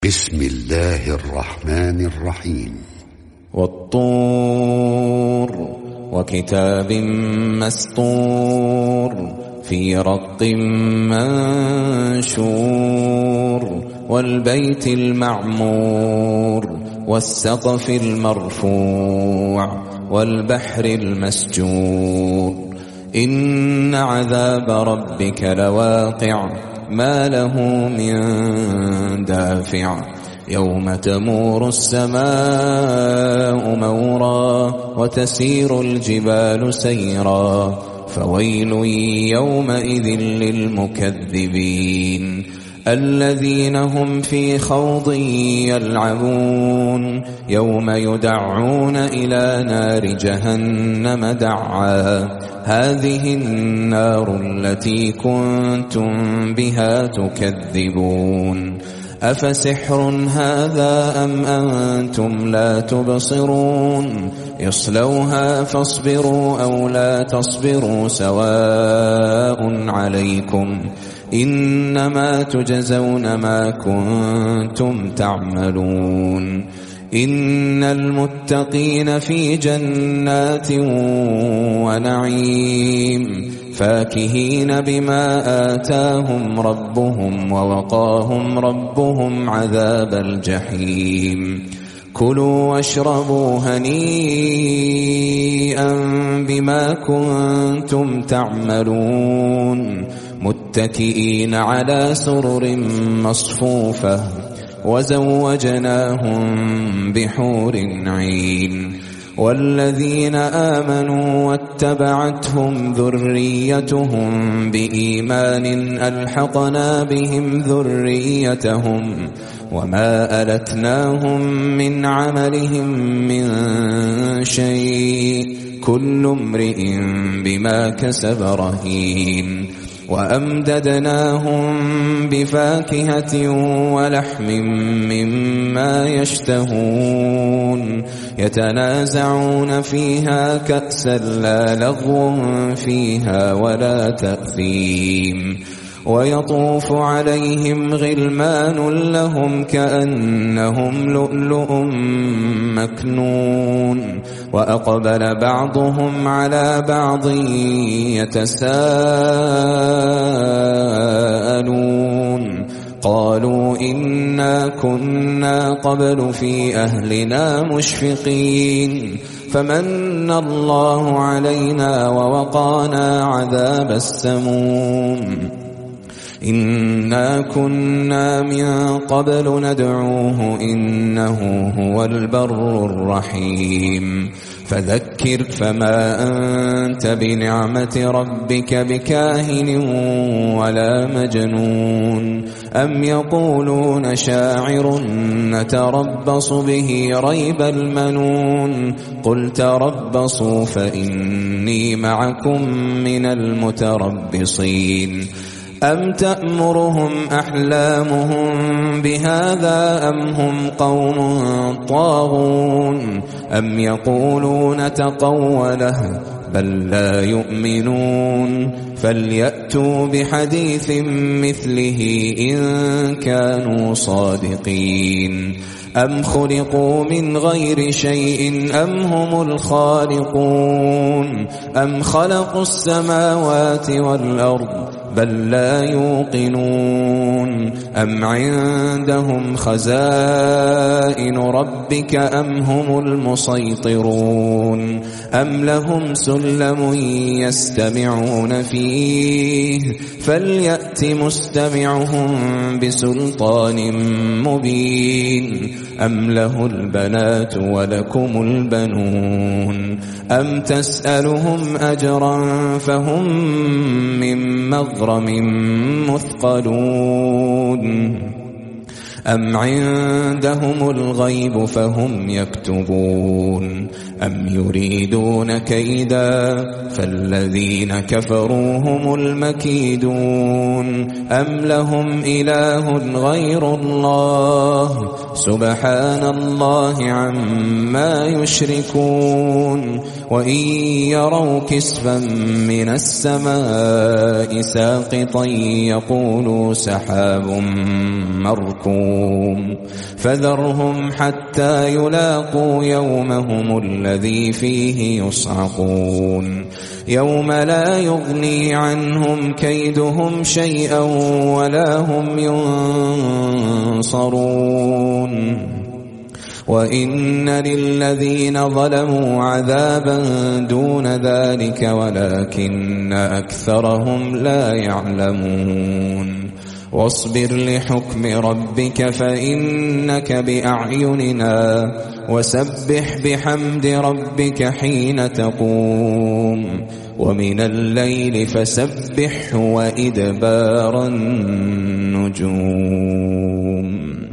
بسم الله الرحمن الرحيم. والطور وكتاب مسطور في رق منشور والبيت المعمور والسقف المرفوع والبحر المسجور إن عذاب ربك لواقع ما له من دافع يوم تمور السماء مورا وتسير الجبال سيرا فويل يومئذ للمكذبين الذين هم في خوض يلعبون يوم يدعون إلى نار جهنم دعا هذه النار التي كنتم بها تكذبون أفسحر هذا أم أنتم لا تبصرون يصلوها فاصبروا أو لا تصبروا سواء عليكم إنما تجزون ما كنتم تعملون إن المتقين في جنات ونعيم فاكهين بما آتاهم ربهم ووقاهم ربهم عذاب الجحيم كلوا واشربوا هنيئا بما كنتم تعملون متكئين على سرر مصفوفة وزوجناهم بحور عين والذين آمنوا واتبعتهم ذريتهم بإيمان ألحقنا بهم ذريتهم وما ألتناهم من عملهم من شيء كل امرئ بما كسب رهين وأمددناهم بفاكهة ولحم مما يشتهون يتنازعون فيها كأسا لا لغو فيها ولا تأثيم ويطوف عليهم غلمان لهم كأنهم لؤلؤ مكنون وأقبل بعضهم على بعض يتساءلون قالوا إنا كنا قبل في أهلنا مشفقين فمن الله علينا ووقانا عذاب السموم إنا كنا من قبل ندعوه إنه هو البر الرحيم فذكر فما أنت بنعمة ربك بكاهن ولا مجنون أم يقولون شاعر نتربص به ريب المنون قل تربصوا فإني معكم من المتربصين أم تأمرهم أحلامهم بهذا أم هم قوم طاغون أم يقولون تقوله بل لا يؤمنون فليأتوا بحديث مثله إن كانوا صادقين أم خلقوا من غير شيء أم هم الخالقون أم خلقوا السماوات والأرض بل لا يوقنون أم عندهم خزائن ربك أم هم المسيطرون أم لهم سلم يستمعون فيه فليأت مستمعهم بسلطان مبين أم له البنات ولكم البنون أم تسألهم أجرا فهم من مغرم مثقلون أم عندهم الغيب فهم يكتبون أم يريدون كيدا فالذين كفروا هم المكيدون أم لهم إله غير الله سبحان الله عما يشركون وإن يروا كسفا من السماء ساقطا يقولوا سحاب مركوم فذرهم حتى يلاقوا يومهم الذي فيه يصعقون يوم لا يغني عنهم كيدهم شيئا ولا هم ينصرون وإن للذين ظلموا عذابا دون ذلك ولكن أكثرهم لا يعلمون واصبر لحكم ربك فإنك بأعيننا وسبح بحمد ربك حين تقوم ومن الليل فسبحه وإدبار النجوم